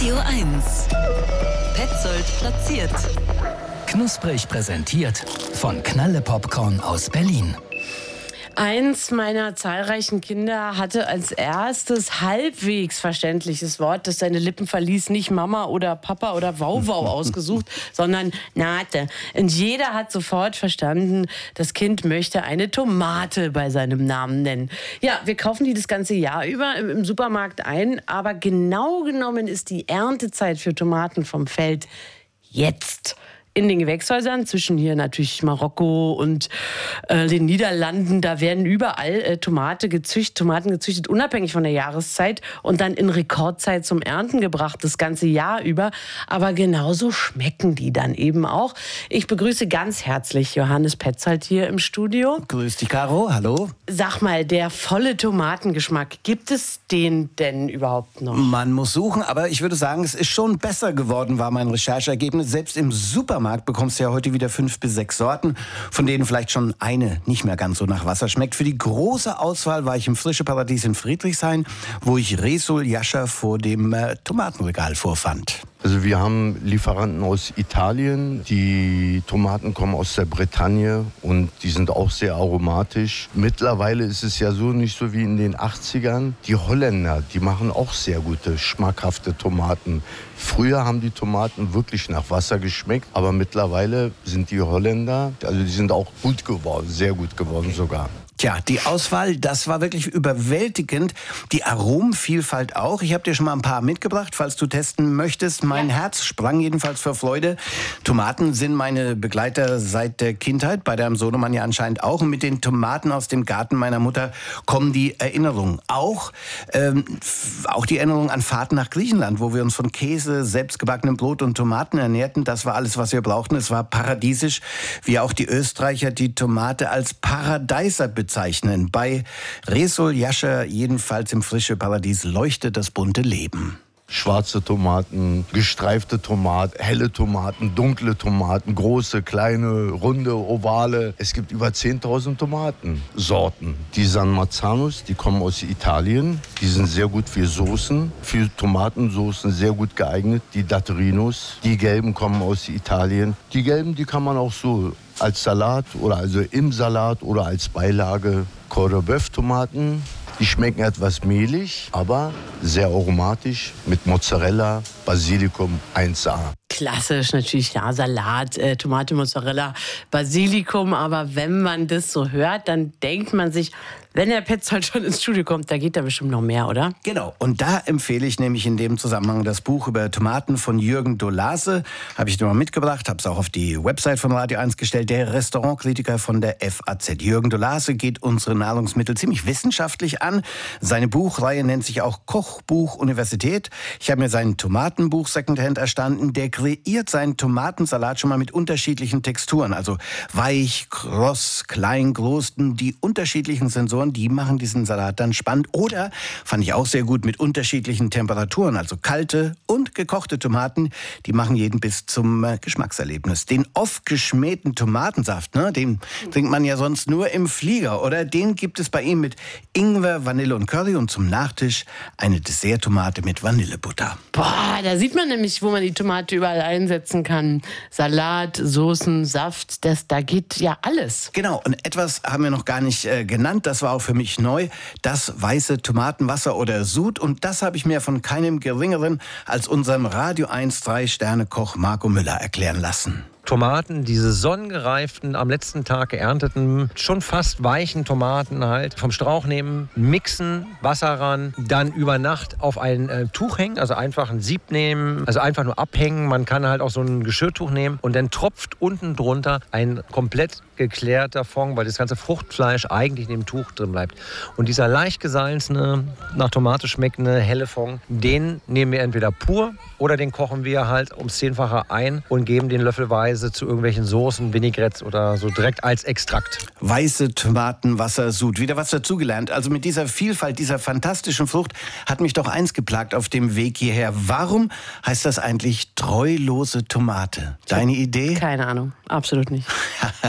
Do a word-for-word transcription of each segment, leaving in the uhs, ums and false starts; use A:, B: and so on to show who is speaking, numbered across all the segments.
A: Radio eins. Petzold platziert.
B: Knusprig präsentiert von Knalle Popcorn aus Berlin.
C: Eins meiner zahlreichen Kinder hatte als erstes halbwegs verständliches Wort, das seine Lippen verließ, nicht Mama oder Papa oder Wauwau ausgesucht, sondern Nate. Und jeder hat sofort verstanden, das Kind möchte eine Tomate bei seinem Namen nennen. Ja, wir kaufen die das ganze Jahr über im Supermarkt ein, aber genau genommen ist die Erntezeit für Tomaten vom Feld jetzt. In den Gewächshäusern, zwischen hier natürlich Marokko und äh, den Niederlanden, da werden überall äh, Tomate gezüchtet, Tomaten gezüchtet, unabhängig von der Jahreszeit und dann in Rekordzeit zum Ernten gebracht, das ganze Jahr über. Aber genauso schmecken die dann eben auch. Ich begrüße ganz herzlich Johannes Petzold hier im Studio.
D: Grüß dich, Caro, hallo.
C: Sag mal, der volle Tomatengeschmack, gibt es den denn überhaupt noch?
D: Man muss suchen, aber ich würde sagen, es ist schon besser geworden, war mein Rechercheergebnis. Selbst im Supermarkt bekommst du ja heute wieder fünf bis sechs Sorten, von denen vielleicht schon eine nicht mehr ganz so nach Wasser schmeckt. Für die große Auswahl war ich im Frische Paradies in Friedrichshain, wo ich Resul Jascher vor dem äh, Tomatenregal vorfand.
E: Also wir haben Lieferanten aus Italien, die Tomaten kommen aus der Bretagne und die sind auch sehr aromatisch. Mittlerweile ist es ja so, nicht so wie in den achtzigern. Die Holländer, die machen auch sehr gute, schmackhafte Tomaten. Früher haben die Tomaten wirklich nach Wasser geschmeckt, aber mittlerweile sind die Holländer, also die sind auch gut geworden, sehr gut geworden sogar.
D: Tja, die Auswahl, das war wirklich überwältigend. Die Aromenvielfalt auch. Ich habe dir schon mal ein paar mitgebracht, falls du testen möchtest. Mein ja. Herz sprang jedenfalls vor Freude. Tomaten sind meine Begleiter seit der Kindheit, bei deinem Sohnemann ja anscheinend auch. Und mit den Tomaten aus dem Garten meiner Mutter kommen die Erinnerungen. Auch, ähm, auch die Erinnerung an Fahrten nach Griechenland, wo wir uns von Käse, selbstgebackenem Brot und Tomaten ernährten. Das war alles, was wir brauchten. Es war paradiesisch, wie auch die Österreicher die Tomate als Paradeiser bezeichnen. Bei Resul Jascher, jedenfalls im Frische Paradies, leuchtet das bunte Leben.
E: Schwarze Tomaten, gestreifte Tomaten, helle Tomaten, dunkle Tomaten, große, kleine, runde, ovale. Es gibt über zehntausend Tomatensorten. Die San Marzanos, die kommen aus Italien. Die sind sehr gut für Soßen, für Tomatensoßen sehr gut geeignet. Die Datterinos, die gelben kommen aus Italien. Die gelben, die kann man auch so als Salat oder also im Salat oder als Beilage. Cordon-Bœuf-Tomaten, die schmecken etwas mehlig, aber sehr aromatisch mit Mozzarella, Basilikum eins A.
C: Klassisch natürlich, ja, Salat, äh, Tomate, Mozzarella, Basilikum. Aber wenn man das so hört, dann denkt man sich, wenn der Petzold schon ins Studio kommt, da geht da bestimmt noch mehr, oder?
D: Genau. Und da empfehle ich nämlich in dem Zusammenhang das Buch über Tomaten von Jürgen Dolase. Habe ich dir mal mitgebracht, habe es auch auf die Website von Radio eins gestellt. Der Restaurantkritiker von der F A Z. Jürgen Dolase geht unsere Nahrungsmittel ziemlich wissenschaftlich an. Seine Buchreihe nennt sich auch Kochbuch Universität. Ich habe mir sein Tomatenbuch Secondhand erstanden. Der kreiert seinen Tomatensalat schon mal mit unterschiedlichen Texturen. Also weich, kross, klein, groß. Die unterschiedlichen Sensoren, die machen diesen Salat dann spannend. Oder, fand ich auch sehr gut, mit unterschiedlichen Temperaturen. Also kalte und gekochte Tomaten, die machen jeden bis zum äh, Geschmackserlebnis. Den oft geschmähten Tomatensaft, ne, den trinkt man ja sonst nur im Flieger, oder? Den gibt es bei ihm mit Ingwer, Vanille und Curry und zum Nachtisch eine Desserttomate mit Vanillebutter.
C: Boah, da sieht man nämlich, wo man die Tomate überall einsetzen kann. Salat, Soßen, Saft, das, da geht ja alles.
D: Genau, und etwas haben wir noch gar nicht äh, genannt, das war auch für mich neu, das weiße Tomatenwasser oder Sud. Und das habe ich mir von keinem Geringeren als unserem Radio eins Drei-Sterne-Koch Marco Müller erklären lassen.
F: Tomaten, diese sonnengereiften, am letzten Tag geernteten, schon fast weichen Tomaten halt vom Strauch nehmen, mixen, Wasser ran, dann über Nacht auf ein äh, Tuch hängen, also einfach ein Sieb nehmen, also einfach nur abhängen. Man kann halt auch so ein Geschirrtuch nehmen und dann tropft unten drunter ein komplett geklärter Fond, weil das ganze Fruchtfleisch eigentlich in dem Tuch drin bleibt. Und dieser leicht gesalzene, nach Tomate schmeckende, helle Fond, den nehmen wir entweder pur oder den kochen wir halt ums Zehnfache ein und geben den löffelweise zu irgendwelchen Soßen, Vinaigrettes oder so direkt als Extrakt.
D: Weiße Tomatenwasser Sud. Wieder was dazugelernt. Also mit dieser Vielfalt, dieser fantastischen Frucht hat mich doch eins geplagt auf dem Weg hierher. Warum heißt das eigentlich treulose Tomate? Deine Idee?
C: Keine Ahnung, absolut nicht.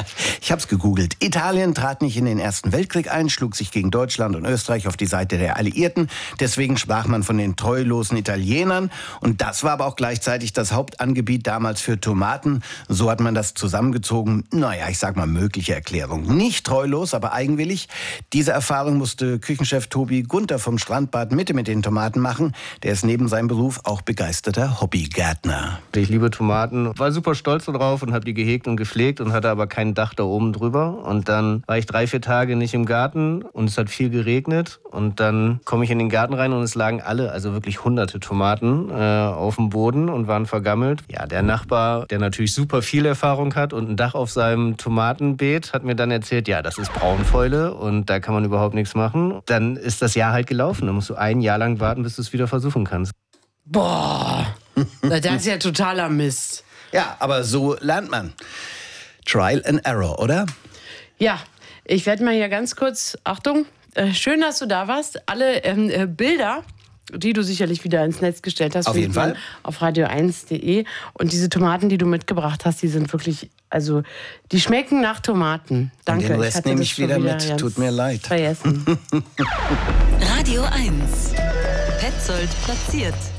D: Ich habe es gegoogelt. Italien trat nicht in den Ersten Weltkrieg ein, schlug sich gegen Deutschland und Österreich auf die Seite der Alliierten. Deswegen sprach man von den treulosen Italienern. Und das war aber auch gleichzeitig das Hauptangebiet damals für Tomaten. So hat man das zusammengezogen. Naja, ich sag mal mögliche Erklärung. Nicht treulos, aber eigenwillig. Diese Erfahrung musste Küchenchef Tobi Gunther vom Strandbad Mitte mit den Tomaten machen. Der ist neben seinem Beruf auch begeisterter Hobbygärtner.
G: Ich liebe Tomaten, war super stolz darauf und habe die gehegt und gepflegt und hatte aber kein Dach da oben drüber. Und dann war ich drei, vier Tage nicht im Garten und es hat viel geregnet. Und dann komme ich in den Garten rein und es lagen alle, also wirklich hunderte Tomaten äh, auf dem Boden und waren vergammelt. Ja, der Nachbar, der natürlich super viel Erfahrung hat und ein Dach auf seinem Tomatenbeet, hat mir dann erzählt, ja, das ist Braunfäule und da kann man überhaupt nichts machen. Dann ist das Jahr halt gelaufen. Dann musst du ein Jahr lang warten, bis du es wieder versuchen kannst.
C: Boah, das ist ja totaler Mist.
D: Ja, aber so lernt man. Trial and Error, oder?
C: Ja, ich werde mal hier ganz kurz, Achtung, äh, schön, dass du da warst. Alle ähm, äh, Bilder, die du sicherlich wieder ins Netz gestellt hast,
D: auf jeden Fall
C: auf radio eins punkt de. Und diese Tomaten, die du mitgebracht hast, die sind wirklich, also die schmecken nach Tomaten. Danke.
D: Und den Rest nehme ich wieder, wieder mit. Tut mir leid.
C: Vergessen.
A: Radio eins. Petzold platziert.